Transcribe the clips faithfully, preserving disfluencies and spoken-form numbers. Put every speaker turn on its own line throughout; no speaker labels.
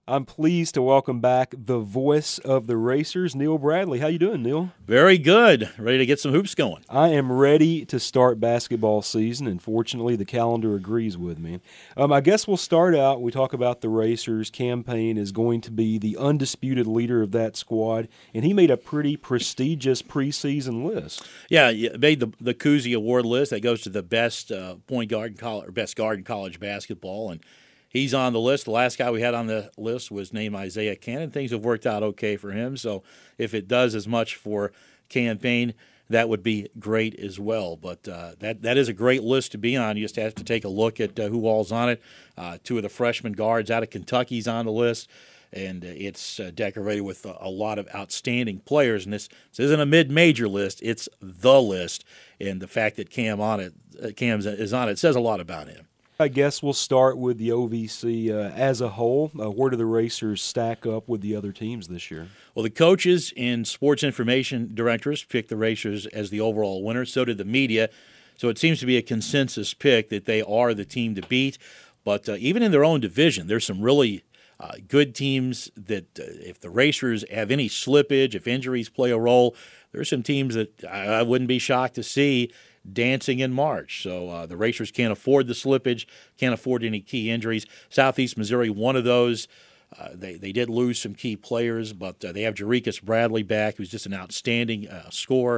I'm pleased to welcome back the voice of the Racers, Neil Bradley. How you doing, Neil?
Very good. Ready to get some hoops going.
I am ready to start basketball season, and fortunately the calendar agrees with me. Um, I guess we'll start out. We talk about the Racers. Cam Payne is going to be the undisputed leader of that squad, and he made a pretty prestigious preseason list.
Yeah, you made the the Cousy Award list that goes to the best uh, point guard in college, or best guard in college basketball, and he's on the list. The last guy we had on the list was named Isaiah Cannon. Things have worked out okay for him. So if it does as much for Cam Payne, that would be great as well. But uh, that that is a great list to be on. You just have to take a look at uh, who all's on it. Uh, two of the freshman guards out of Kentucky's on the list. And uh, it's uh, decorated with a, a lot of outstanding players. And this, this isn't a mid-major list. It's the list. And the fact that Cam on it, uh, Cam is on it says a lot about him.
I guess we'll start with the O V C uh, as a whole. Uh, where do the Racers stack up with the other teams this year?
Well, the coaches and sports information directors picked the Racers as the overall winner. So did the media. So it seems to be a consensus pick that they are the team to beat. But uh, even in their own division, there's some really uh, good teams that uh, if the Racers have any slippage, if injuries play a role, there's some teams that I, I wouldn't be shocked to see dancing in March. So uh, the Racers can't afford the slippage, can't afford any key injuries. Southeast Missouri, one of those. Uh, they, they did lose some key players, but uh, they have Jarekus Bradley back, who's just an outstanding uh, scorer.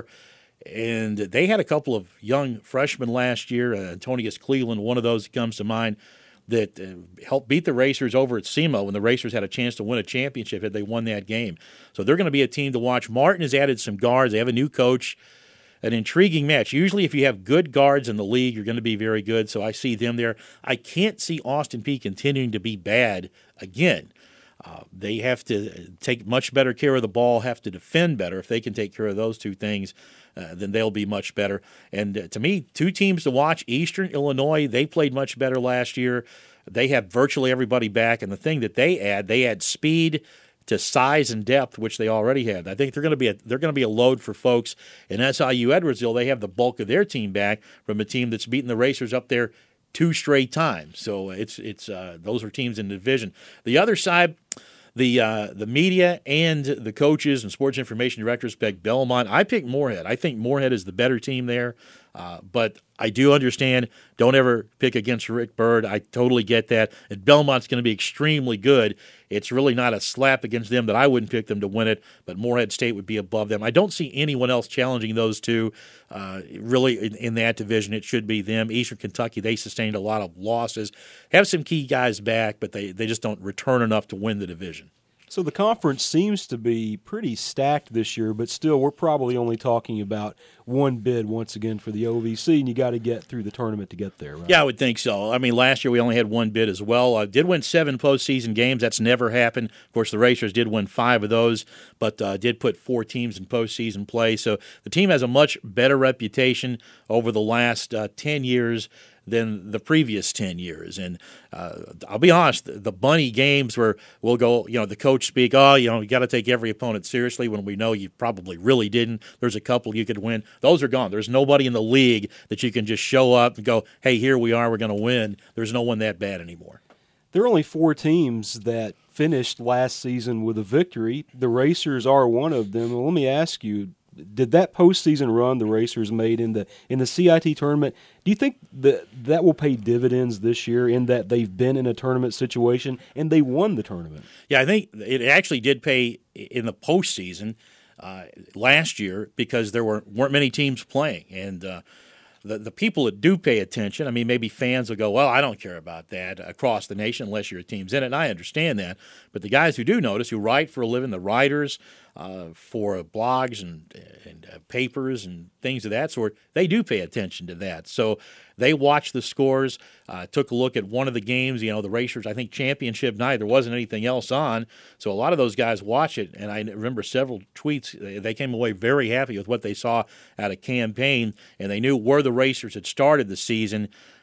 And they had a couple of young freshmen last year. Uh, Antonius Cleveland, one of those that comes to mind, that uh, helped beat the Racers over at SEMO when the Racers had a chance to win a championship had they won that game. So they're going to be a team to watch. Martin has added some guards. They have a new coach. An intriguing match. Usually if you have good guards in the league, you're going to be very good, so I see them there. I can't see Austin Peay continuing to be bad again. Uh, they have to take much better care of the ball, have to defend better. If they can take care of those two things, uh, then they'll be much better. And uh, to me, two teams to watch. Eastern Illinois, they played much better last year. They have virtually everybody back, and the thing that they add, they add speed to size and depth, which they already had. I think they're going to be a, they're going to be a load for folks. And S I U Edwardsville, they have the bulk of their team back from a team that's beaten the Racers up there two straight times. So it's it's uh, those are teams in the division. The other side, the uh, the media and the coaches and sports information directors picked Belmont. I picked Moorhead. I think Moorhead is the better team there. Uh, but I do understand, don't ever pick against Rick Byrd. I totally get that. And Belmont's going to be extremely good. It's really not a slap against them that I wouldn't pick them to win it, but Moorhead State would be above them. I don't see anyone else challenging those two. Uh, really, in, in that division, it should be them. Eastern Kentucky, they sustained a lot of losses, have some key guys back, but they, they just don't return enough to win the division.
So the conference seems to be pretty stacked this year, but still we're probably only talking about one bid once again for the O V C, and you got to get through the tournament to get there, right?
Yeah, I would think so. I mean, last year we only had one bid as well. I uh, did win seven postseason games. That's never happened. Of course, the Racers did win five of those, but uh, did put four teams in postseason play. So the team has a much better reputation over the last uh, ten years than the previous ten years. And uh, I'll be honest, the, the bunny games where we'll go, you know, the coach speak, oh, you know, you got to take every opponent seriously when we know you probably really didn't. There's a couple you could win. Those are gone. There's nobody in the league that you can just show up and go, hey, here we are, we're going to win. There's no one that bad anymore.
There are only four teams that finished last season with a victory. The Racers are one of them. Well, let me ask you, did that postseason run the Racers made in the in the C I T tournament, do you think that that will pay dividends this year in that they've been in a tournament situation and they won the tournament?
Yeah, I think it actually did pay in the postseason uh, last year because there were, weren't many teams playing. And uh, the, the people that do pay attention, I mean, maybe fans will go, well, I don't care about that across the nation unless your team's in it, and I understand that. But the guys who do notice, who write for a living, the writers, Uh, for blogs and, and uh, papers and things of that sort, they do pay attention to that. So they watch the scores, uh, took a look at one of the games, you know, the Racers, I think championship night, there wasn't anything else on. So a lot of those guys watch it, and I remember several tweets. They came away very happy with what they saw out of Cam Payne, and they knew where the Racers had started the season.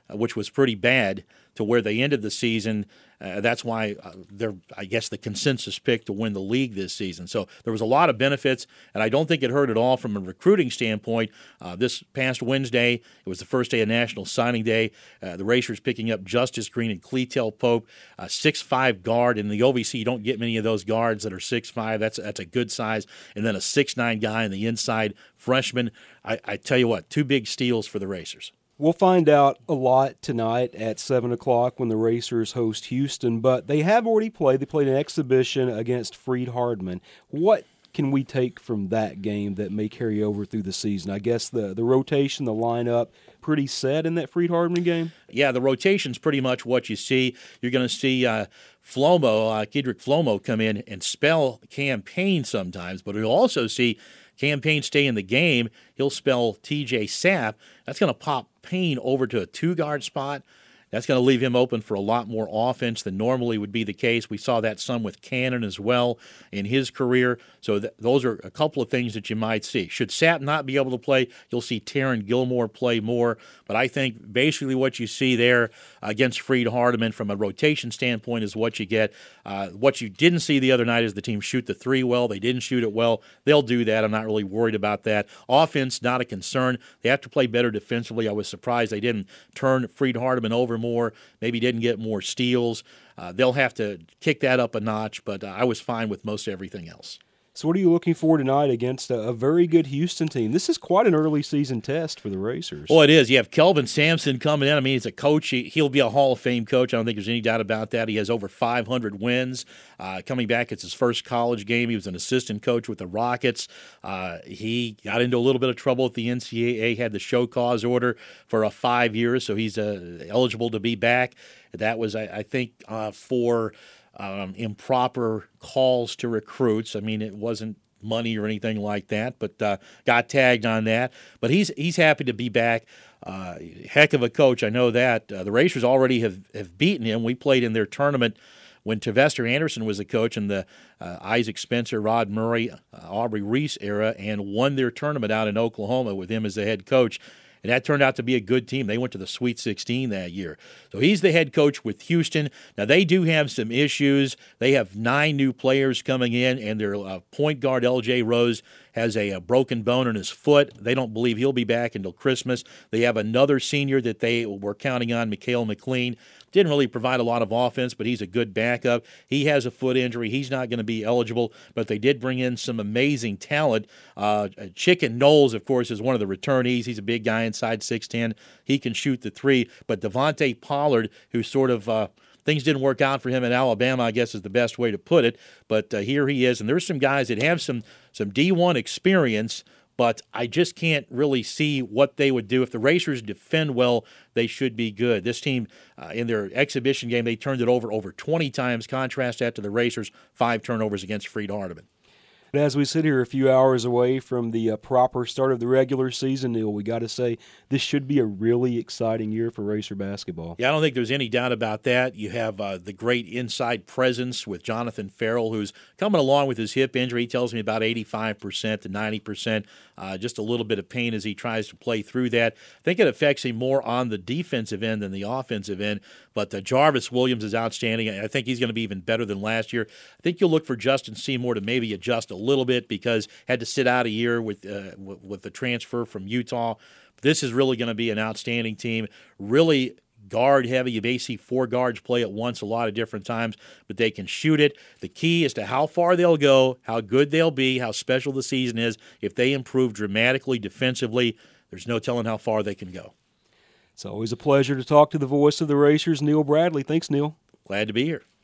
uh, which was pretty bad, to where they ended the season. Uh, that's why uh, they're, I guess, the consensus pick to win the league this season. So there was a lot of benefits, and I don't think it hurt at all from a recruiting standpoint. Uh, this past Wednesday, it was the first day of National Signing Day. Uh, the Racers picking up Justice Green and Cleatel Pope, a six five guard. In the O V C, you don't get many of those guards that are six five. That's, that's a good size. And then a six nine guy on the inside, freshman. I, I tell you what, two big steals for the Racers.
We'll find out a lot tonight at seven o'clock when the Racers host Houston, but they have already played. They played an exhibition against Freed-Hardeman. What can we take from that game that may carry over through the season? I guess the, the rotation, the lineup, pretty set in that Freed-Hardeman game?
Yeah, the rotation's pretty much what you see. You're going to see uh, Flomo, uh, Kedrick Flomo come in and spell Cam Payne sometimes, but you'll also see Cam Payne stay in the game. He'll spell T J Sapp. That's going to pop Payne over to a two-guard spot. That's going to leave him open for a lot more offense than normally would be the case. We saw that some with Cannon as well in his career. So th- those are a couple of things that you might see. Should Sapp not be able to play, you'll see Taron Gilmore play more. But I think basically what you see there against Freed-Hardeman from a rotation standpoint is what you get. Uh, what you didn't see the other night is the team shoot the three well. They didn't shoot it well. They'll do that. I'm not really worried about that. Offense, not a concern. They have to play better defensively. I was surprised they didn't turn Freed-Hardeman over more, maybe didn't get more steals. Uh, they'll have to kick that up a notch, but uh, I was fine with most everything else.
So what are you looking for tonight against a, a very good Houston team? This is quite an early season test for the Racers.
Well, it is. You have Kelvin Sampson coming in. I mean, he's a coach. He, he'll be a Hall of Fame coach. I don't think there's any doubt about that. He has over five hundred wins. Uh, coming back, it's his first college game. He was an assistant coach with the Rockets. Uh, he got into a little bit of trouble with the N C double A, had the show cause order for uh, five years, so he's uh, eligible to be back. That was, I, I think, uh, for um, improper calls to recruits. I mean, it wasn't money or anything like that, but uh, got tagged on that. But he's he's happy to be back. Uh, heck of a coach, I know that. Uh, the Racers already have, have beaten him. We played in their tournament when Tavester Anderson was the coach in the uh, Isaac Spencer, Rod Murray, uh, Aubrey Reese era, and won their tournament out in Oklahoma with him as the head coach. And that turned out to be a good team. They went to the Sweet sixteen that year. So he's the head coach with Houston. Now, they do have some issues. They have nine new players coming in, and their uh, point guard, L J Rose, has a, a broken bone in his foot. They don't believe he'll be back until Christmas. They have another senior that they were counting on, Mikhail McLean. Didn't really provide a lot of offense, but he's a good backup. He has a foot injury. He's not going to be eligible, but they did bring in some amazing talent. Uh, Chicken Knowles, of course, is one of the returnees. He's a big guy inside six ten. He can shoot the three. But Devontae Pollard, who sort of uh, things didn't work out for him in Alabama, I guess is the best way to put it. But uh, here he is. And there's some guys that have some, some D one experience, but I just can't really see what they would do. If the Racers defend well, they should be good. This team, uh, in their exhibition game, they turned it over over twenty times. Contrast that to the Racers' five turnovers against Freed-Hardeman.
As we sit here a few hours away from the uh, proper start of the regular season, Neil, we got to say this should be a really exciting year for Racer basketball.
Yeah, I don't think there's any doubt about that. You have uh, the great inside presence with Jonathan Farrell, who's coming along with his hip injury. He tells me about eighty-five percent to ninety percent, uh, just a little bit of pain as he tries to play through that. I think it affects him more on the defensive end than the offensive end. But uh, Jarvis Williams is outstanding. I think he's going to be even better than last year. I think you'll look for Justin Seymour to maybe adjust a little bit because had to sit out a year with uh, w- with the transfer from Utah. This is really going to be an outstanding team. Really guard heavy. You may see four guards play at once a lot of different times, but they can shoot it. The key is to how far they'll go, how good they'll be, how special the season is. If they improve dramatically defensively, there's no telling how far they can go.
It's always a pleasure to talk to the voice of the Racers, Neil Bradley. Thanks, Neil.
Glad to be here.